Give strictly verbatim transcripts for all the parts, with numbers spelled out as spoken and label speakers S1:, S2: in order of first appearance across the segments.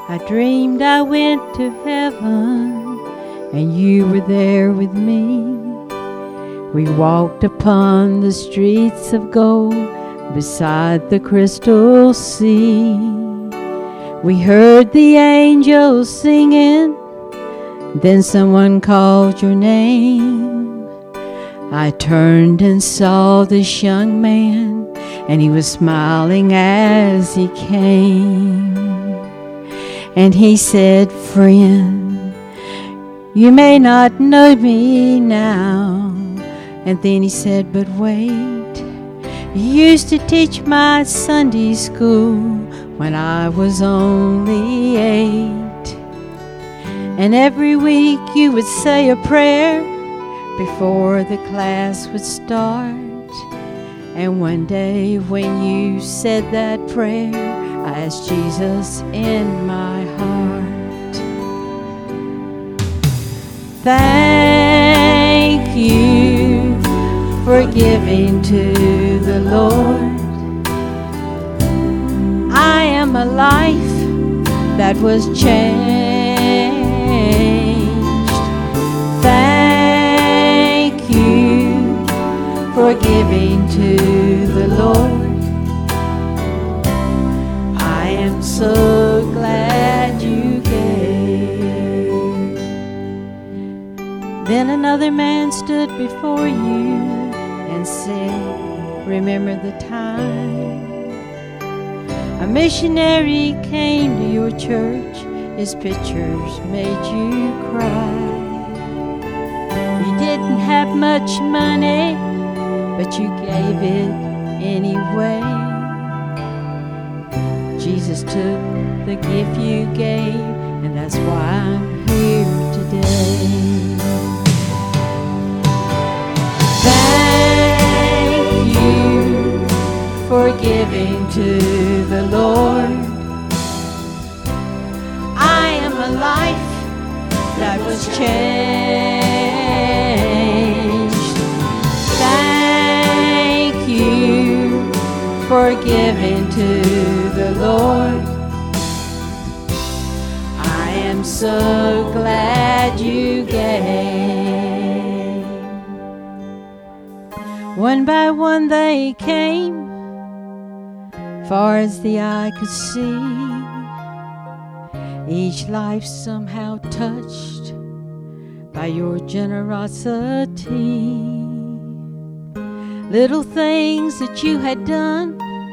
S1: I dreamed I went to heaven, and you were there with me. We walked upon the streets of gold beside the crystal sea. We heard the angels singing, then someone called your name. I turned and saw this young man, and he was smiling as he came. And he said, "Friend, you may not know me now." And then he said, "But wait, you used to teach my Sunday school when I was only eight. And every week you would say a prayer before the class would start. And one day when you said that prayer, I asked Jesus in my heart. Thank you for giving to the Lord. I am a life that was changed. Thank you for giving to the Lord. I am so glad you gave." Then another man stood before you and said, "Remember the time a missionary came to your church, his pictures made you cry. You didn't have much money, but you gave it anyway. Jesus took the gift you gave, and that's why I'm here today. Thank you for giving to the Lord. I am a life that was changed. Thank you for giving to the Lord. I am so glad you gave." One by one they came, far as the eye could see, each life somehow touched by your generosity. Little things that you had done,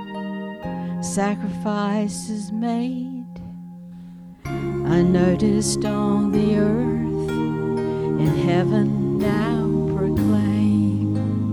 S1: sacrifices made, unnoticed on the earth, in heaven now proclaim.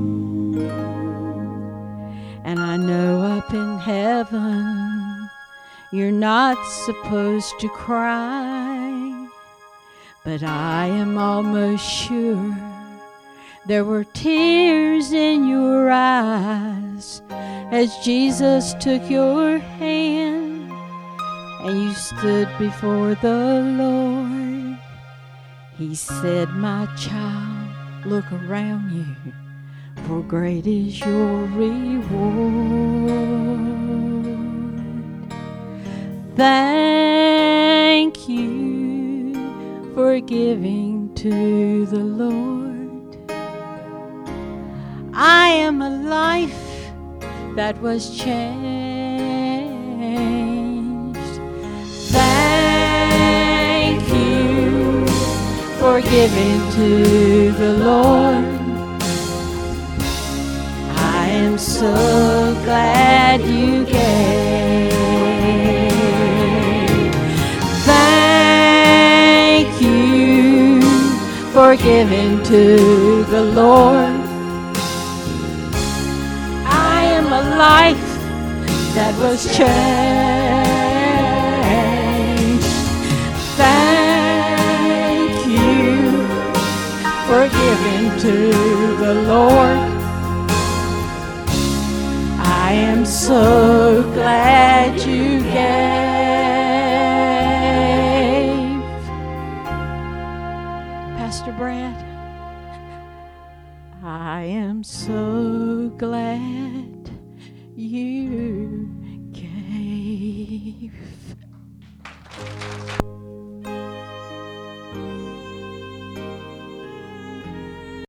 S1: And I know up in heaven you're not supposed to cry, but I am almost sure there were tears in your eyes as Jesus took your hand and you stood before the Lord. He said, "My child, look around you, for great is your reward." Thank you for giving to the Lord. I am a life that was changed. Thank you for giving to the Lord. I am so glad you gave. Thank you for giving to the Lord. I am a life that was changed. Thank you for giving to the Lord. I am so glad you